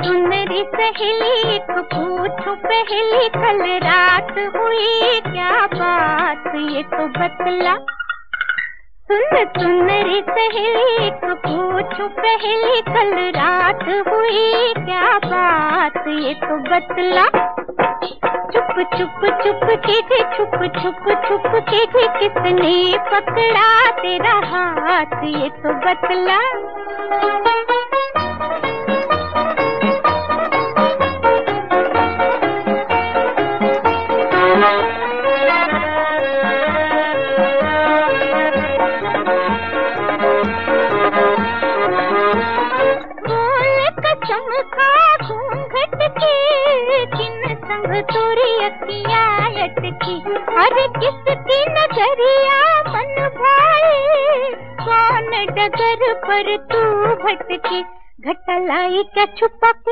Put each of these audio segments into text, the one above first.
सुन रे सहेली एक पूछूं पहली, कल रात हुई क्या बात ये तो बतला। सुन रे सहेली एक पूछूं पहली, कल रात हुई क्या बात ये तो बतला। चुप चुप चुप के थे छुप छुप छुप के थे, किसने पकड़ा तेरा हाथ ये तो बतला। चमका घूंघट के किन संग तोरी अखियाँ अटकी, अरे किसकी नजरिया मन भाए, कौन डगर पर तू भटकी। घटा लाई क्या छुपा के,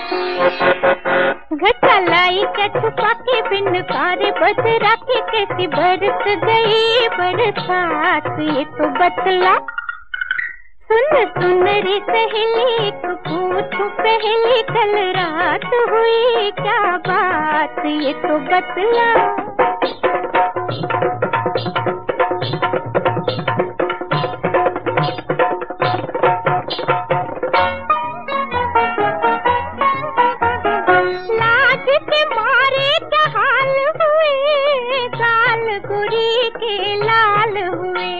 घटा लाई क्या छुपा के, बिन कार बदरा के कैसी बरस गई बरसात ये तो बतला। सुन रे सहेली एक पूछूं पहली, कल रात हुई क्या बात ये तो बतला। लाज के मारे क्या हाल हुए, गाल गुरी के लाल हुए।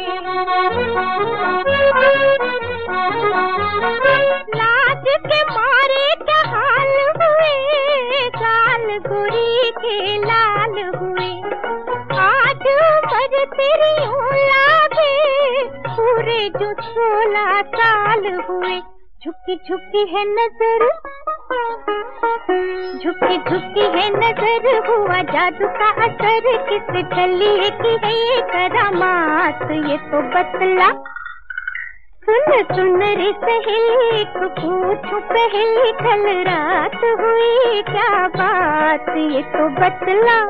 लाज के मारे क्या हाल हुए, गाल गुरी के लाल हुए। आज पर तेरी लागे पूरे जो 16 साल हुए। झुकी झुकी है नजर, झुकी झुकी है नजर, हुआ जादू का असर, किस गली की है ये करामात ये तो बतला। सुन रे सहेली एक पूछूं पहली, कल रात हुई क्या बात ये तो बतला।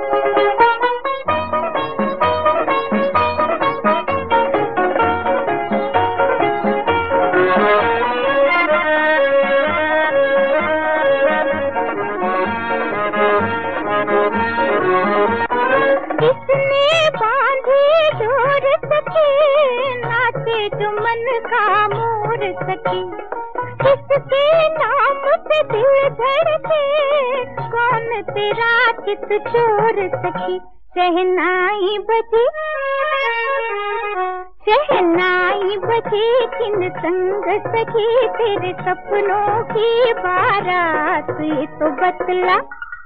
किसने बांधी डोर सखी, नाचे जो मन का मोर सखी। किसके नाम पे दिल धड़के, कौन तेरा चित चोर सखी। शहनाई बजी, शहनाई बजी, किन संग सखी, तेरे सपनों की बारात ये तो बतला।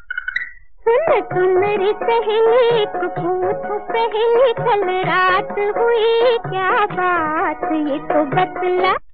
सुन रे सहेली एक पूछूं पहली, कल रात हुई क्या बात ये तो बतला।